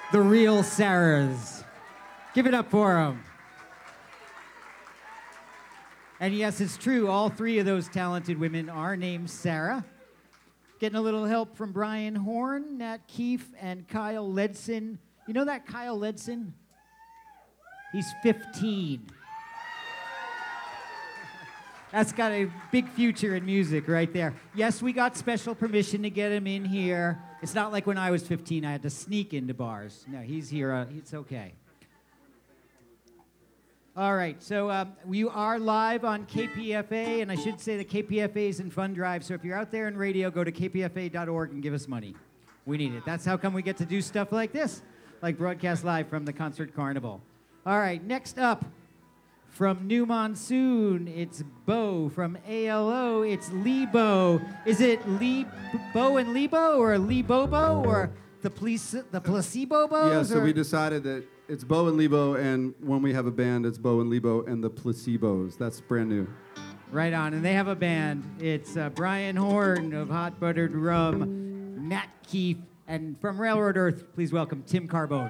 the real Sarahs. Give it up for them. And yes, it's true. All three of those talented women are named Sarah. Getting a little help from Brian Horn, Nat Keefe, and Kyle Ledson. You know that Kyle Ledson? He's 15. That's got a big future in music right there. Yes, we got special permission to get him in here. It's not like when I was 15, I had to sneak into bars. No, he's here. It's okay. All right, so we are live on KPFA, and I should say that KPFA is in Fund Drive, so if you're out there in radio, go to kpfa.org and give us money. We need it. That's how come we get to do stuff like this, like broadcast live from the Concert Carnival. All right, next up, from New Monsoon, it's Bo. From ALO, it's Lebo. Is it Bo and Lebo, or Lebobo, or the Placebo-Bos? Yeah, so we decided that it's Bo and Lebo, and when we have a band, it's Bo and Lebo and the Placebos. That's brand new. Right on, and they have a band. It's Brian Horn of Hot Buttered Rum, Matt Keefe, and from Railroad Earth, please welcome Tim Carbone.